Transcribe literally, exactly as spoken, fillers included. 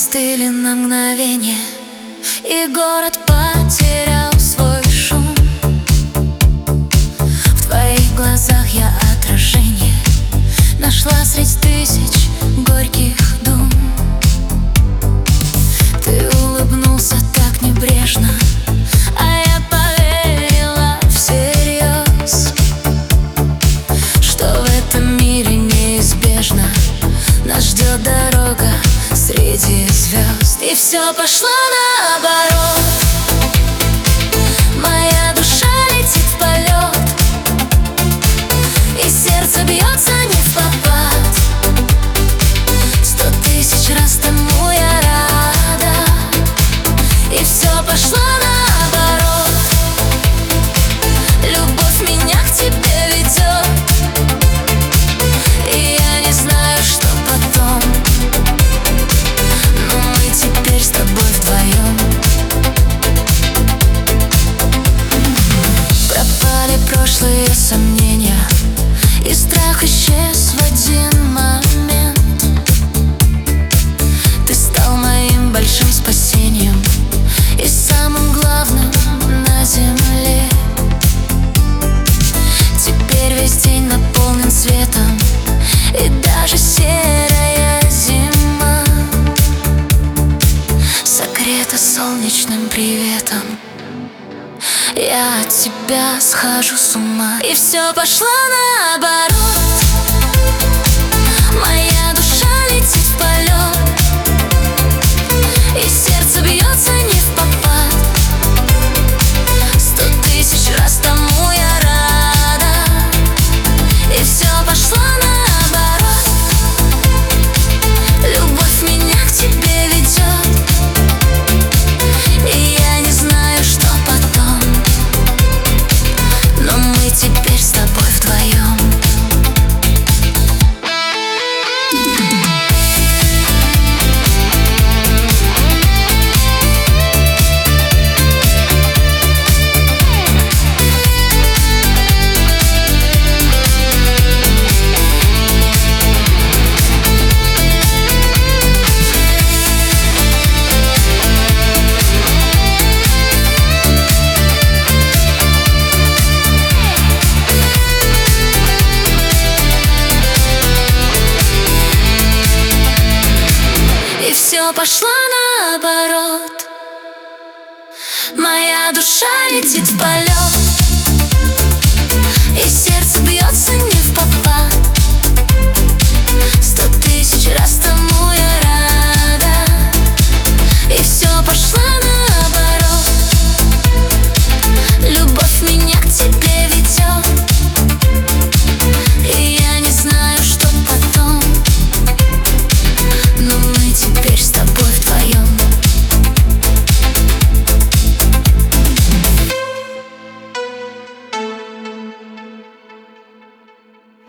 застыли на мгновение, и город потерял свой шум. В твоих глазах я отражение нашла средь тысяч горьких дум. Ты улыбнулся так небрежно, а я поверила всерьез, что в этом мире неизбежно нас ждет дорога среди звезд. И все пошло наоборот. Моя душа летит в полет, и сердце бьется не впопад. Сто тысяч раз тому я рада. И все пошло наоборот. Любовь меня к тебе ведет, и я не знаю, что потом, но мы теперь с тобой вдвоем. Пропали прошлые сомнения, и страх исчез в один момент. Ты стал моим большим спасением и самым главным на земле. Теперь весь день наполнен светом, и даже серая зима согрета солнечным приветом. Я от тебя схожу с ума. И все пошло наоборот. Моя душа летит в полет, и сердце бьется не впопад. Сто тысяч раз тому я рада. И все пошло наоборот. Любовь меня к тебе ведет, и я не знаю, что потом, но мы теперь с тобой вдвоем. Все пошло наоборот. Моя душа летит в полет,